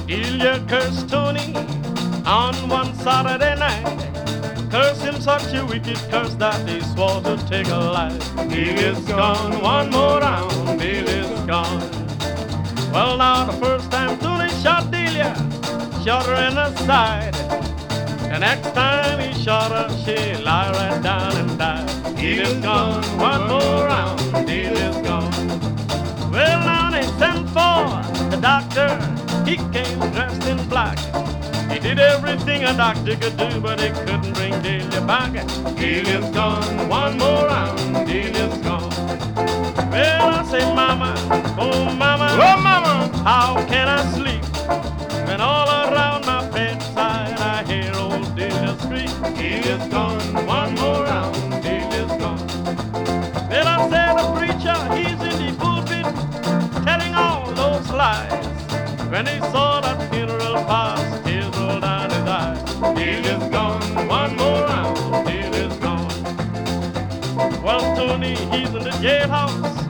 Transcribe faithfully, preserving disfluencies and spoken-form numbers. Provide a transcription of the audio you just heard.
Delia cursed Tony on one Saturday night. Curse him such a wicked curse that he swore to take a life. Delia's gone, one more round, Delia's gone. Well, now the first time Tony shot Delia, shot her in the side. The next time he shot her, she lie right down and died. Delia's gone, one more round, Delia's gone. Well, now they sent for the doctor. He came dressed in black. He did everything a doctor could do, but he couldn't bring Delia back. Delia's gone, one more round, Delia's gone. Well, I say, mama, oh mama, Oh, mama, how can I sleep when all around my bedside I hear old Delia scream? Delia's gone, one more round, Delia's gone. Well, I said, the preacher, he's in the pulpit telling all those lies. When he saw that funeral pass, tears rolled down his eyes. Delia's gone, one more round, Delia's gone. Well, Tony, he's in the jailhouse.